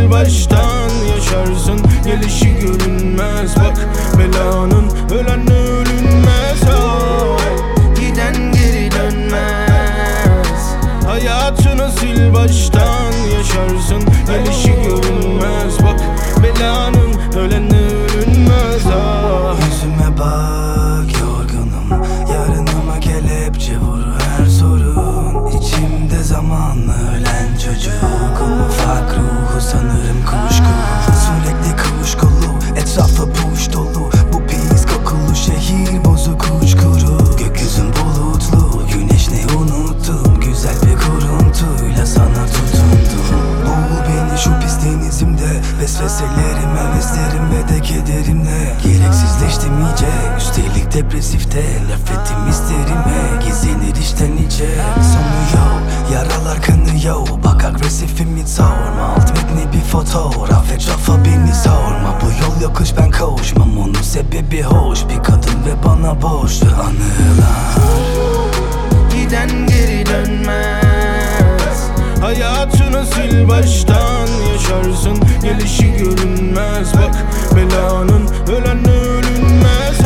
baştan yaşarsın. Gelişi görünmez bak belanın, ölen ölünmez. Giden geri dönmez. Hayatını sil baştan yaşarsın. Gelişi görünmez bak belanın, ölen ölünmez. Yüzüme bak, yorgunum. Yarınıma kelepçe vur her sorun. İçimde zamanla ölen çocuk. Ufak ruhu sanırım kuşku. Sürekli kuşkulu, etrafı puş dolu. Bu pis kokulu şehir bozuk uçkuru. Gökyüzün bulutlu, güneş ne unuttum. Güzel bir kuruntuyla sana tutundum. Boğul beni şu pis denizimde. Vesveselerim, heveslerim ve de kederimle. Gereksizleştim iyice, üstelik depresifte. Nefretim isterime, gizlenir içten içe. Sonu yok, yaralar kanıyor. Bak agresifim hiç sorma. Alt metni bir fotoğraf, etrafa beni sorma. Bu yol yokuş ben koşmam, onun sebebi hoş. Bir kadın ve bana borçlu anılar. Giden geri dönmez. Hayatını sil baştan yaşarsın. Gelişi görünmez bak belanın, ölen ölünmez.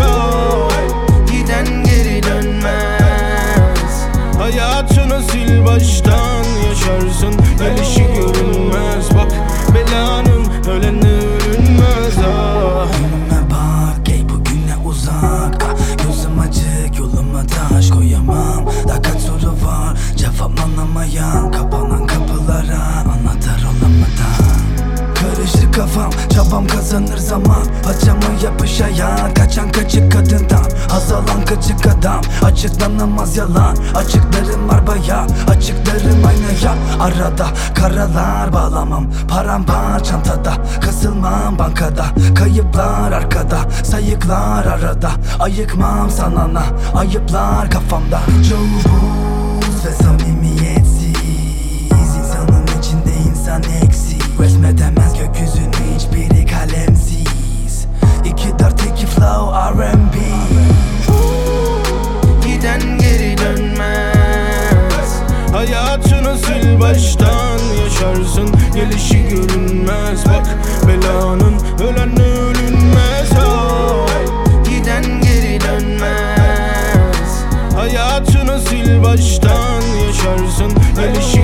Giden geri dönmez. Hayatını sil baştan yaşarsın. Gelişi görünmez bak belanın, ölen ölünmez. Önüme bak, ey bugüne uzak. Gözüm açık, yoluma taş koyamam. Daha kaç soru var cevaplanamayan. Kapanan kapılara anahtar olamadan. Karışır kafam, çabam kazanır zaman. Paçama yapış hayat, kaçan kaçık kadından. Azalan kaçık adam, açıklanamaz yalan. Açıklarım var baya, açıklarım aynaya. Arada karalar bağlamam, paramparça çantada. Kasılmam bankada, kayıplar arkada. Sayıklar arada, ayıkmam sanana. Ayıplar kafamda. Çoğu buz ve samimiyetsiz. İnsanın içinde insan eksik. Resmedemez gökyüzünü hiçbiri kalemsiz. 2-4-2 flow R&B. Giden geri dönmez. Hayatını sil baştan yaşarsın. Gelişi görünmez bak belanın, ölen ölünmez. Giden geri dönmez. Hayatını sil baştan yaşarsın. Gelişi